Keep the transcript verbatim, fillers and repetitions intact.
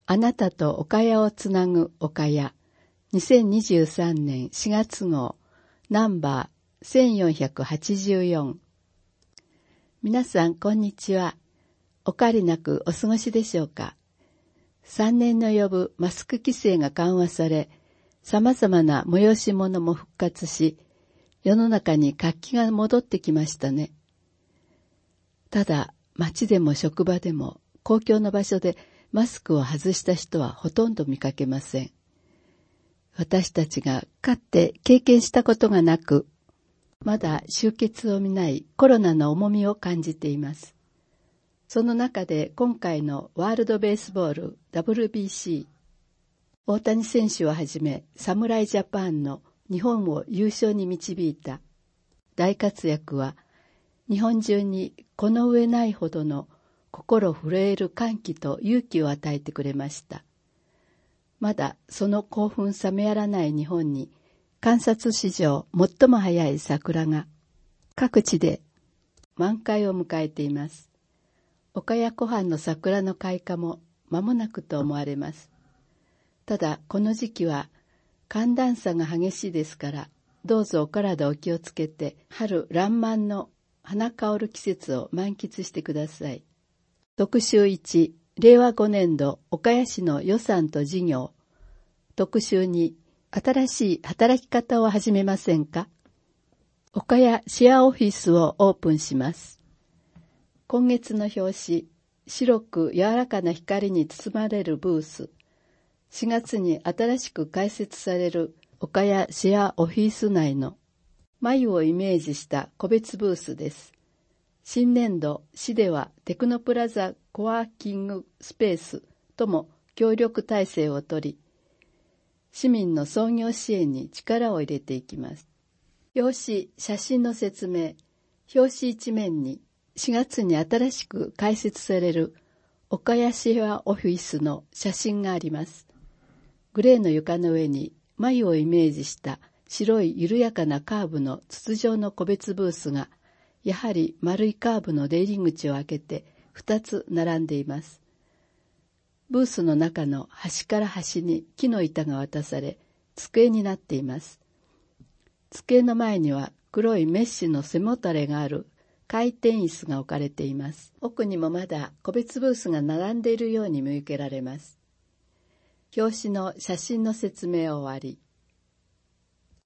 あなたと岡谷をつなぐ岡谷にせんにじゅうさんねんしがつ号ナンバーせんよんひゃくはちじゅうよん。皆さんこんにちは。お変わりなくお過ごしでしょうか。さんねんの及ぶマスク規制が緩和され、様々な催し物も復活し、世の中に活気が戻ってきましたね。ただ、街でも職場でも公共の場所でマスクを外した人はほとんど見かけません。私たちがかつて経験したことがなく、まだ終結を見ないコロナの重みを感じています。その中で今回のワールドベースボール ダブリュービーシー、大谷選手をはじめ侍ジャパンの日本を優勝に導いた大活躍は、日本中にこの上ないほどの心震える歓喜と勇気を与えてくれました。まだその興奮冷めやらない日本に、観察史上最も早い桜が各地で満開を迎えています。岡谷湖畔の桜の開花も間もなくと思われます。ただこの時期は寒暖差が激しいですから、どうぞお体お気をつけて春爛漫の花香る季節を満喫してください。特集いち、れいわごねんど岡谷市の予算と事業。特集に、新しい働き方を始めませんか。岡谷シェアオフィスをオープンします。今月の表紙、白く柔らかな光に包まれるブース。しがつに新しく開設される岡谷シェアオフィス内の眉をイメージした個別ブースです。新年度、市ではテクノプラザコワーキングスペースとも協力体制をとり、市民の創業支援に力を入れていきます。表紙、写真の説明。表紙一面にしがつに新しく開設される岡谷シェアオフィスの写真があります。グレーの床の上に眉をイメージした白い緩やかなカーブの筒状の個別ブースが、やはり丸いカーブの出入り口を開けてふたつ並んでいます。ブースの中の端から端に木の板が渡され、机になっています。机の前には黒いメッシュの背もたれがある回転椅子が置かれています。奥にもまだ個別ブースが並んでいるように見受けられます。表紙の写真の説明を終わり、